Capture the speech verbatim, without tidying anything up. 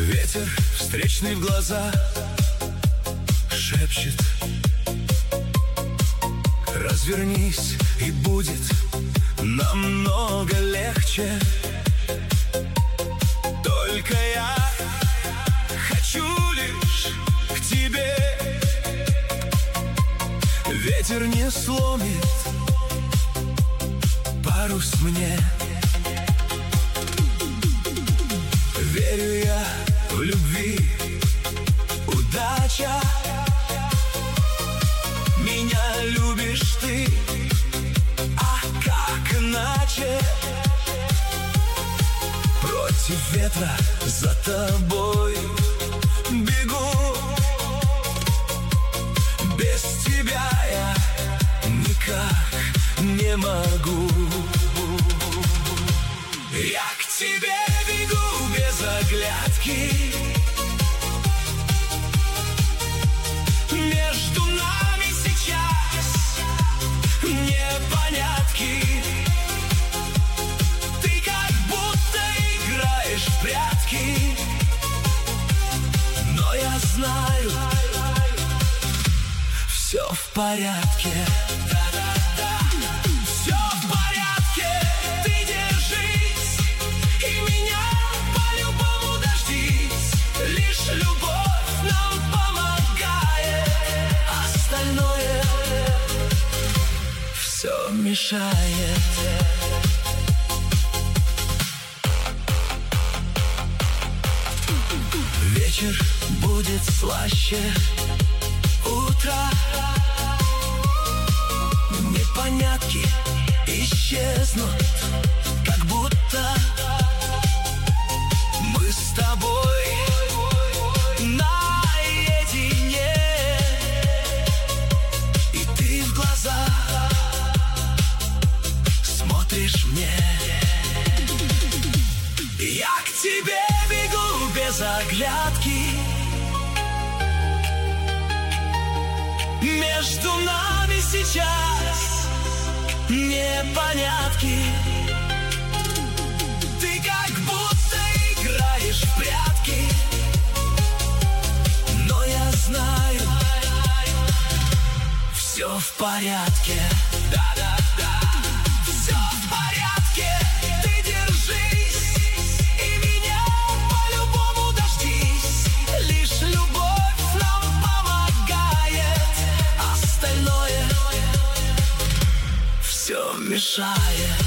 Ветер встречный в глаза шепчет: развернись, и будет намного легче. Только я хочу лишь к тебе. Ветер не сломит парус мне. Верю я в любви, удача. Меня любишь ты, а как иначе? Против ветра за тобой бегу. Без тебя я никак не могу. Я к тебе бегу без оглядки. Между нами сейчас непонятки. Ты как будто играешь в прятки, но я знаю, все в порядке. Да-да-да, все в порядке. Ты держись и меня по-любому дождись. Лишь любовь нам помогает, остальное все мешает. Вечер будет слаще утра. Непонятки исчезнут, как будто мы с тобой наедине. И ты в глаза смотришь мне. Я к тебе бегу без оглядки. Между нами сейчас непонятки. Ты как будто играешь в прятки, но я знаю, все в порядке. Да-да-да, все в порядке. Ты держись и меня по-любому дождись. Лишь любовь нам помогает, остальное все мешает.